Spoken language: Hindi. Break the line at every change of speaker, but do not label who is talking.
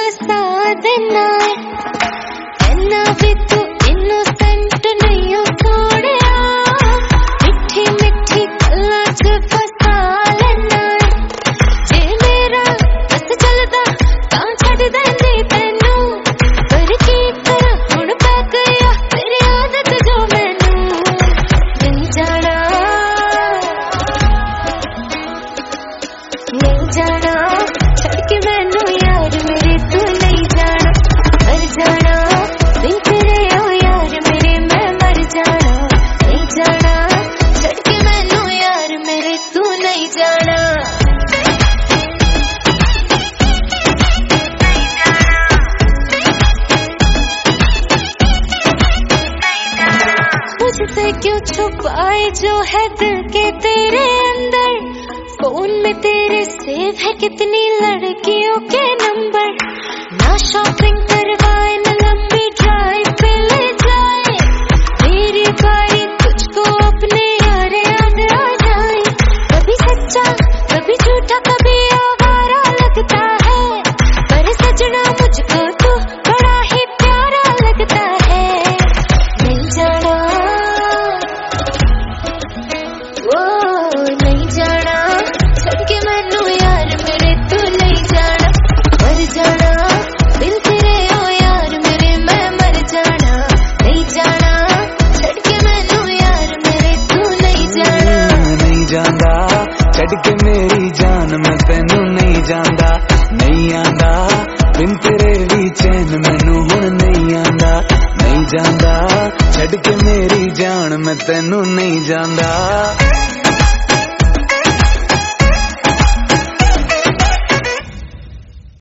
हंसा देना इन्ना भी तू इनोसेंट नहीं हो थोड़िया मिठी मिठी गल्लां च फसा लेना जे मेरा बस चलदा तां छड्ड देंदी तैनू पर की करा हुण पै गया तेरी आदत जो मैनू नहीं जाना छड़ के मैनू यार मेरे तू नहीं जाना मर जाना बिन तेरे ओ यार मेरे मैं मर जाना नहीं जाना छड़ के मैनू यार मेरे तू नहीं जाना मुझसे क्यों छुपाए जो है दिल के तेरे अंदर फोन में तेरे सेव है कितनी लड़कियों के नंबर ना शॉपिंग करवाए ना लंबी ड्राइव पे ले जाए मेरी बारी तुझको अपने यार याद आ जाए कभी सच्चा कभी झूठा कभी आवारा लगता है पर सजना मुझको तू बड़ा ही प्यारा लगता है नहीं जाना ओ नहीं जाना छड़ के मैनू यार मेरे तू नहीं जाना मर जाना बिन तेरे ओ यार मेरे मैं मर जाना नहीं जाना छड़ के मैनू यार मेरे तू नहीं जाना
नहीं जांदा छड़ के मेरी जान मैं तैनू नहीं जांदा नहीं आंदा बिन तेरे भी चैन मैनू हुण नहीं आंदा नहीं जांदा छड़ के मेरी जान मैं तैनू नहीं जांदा।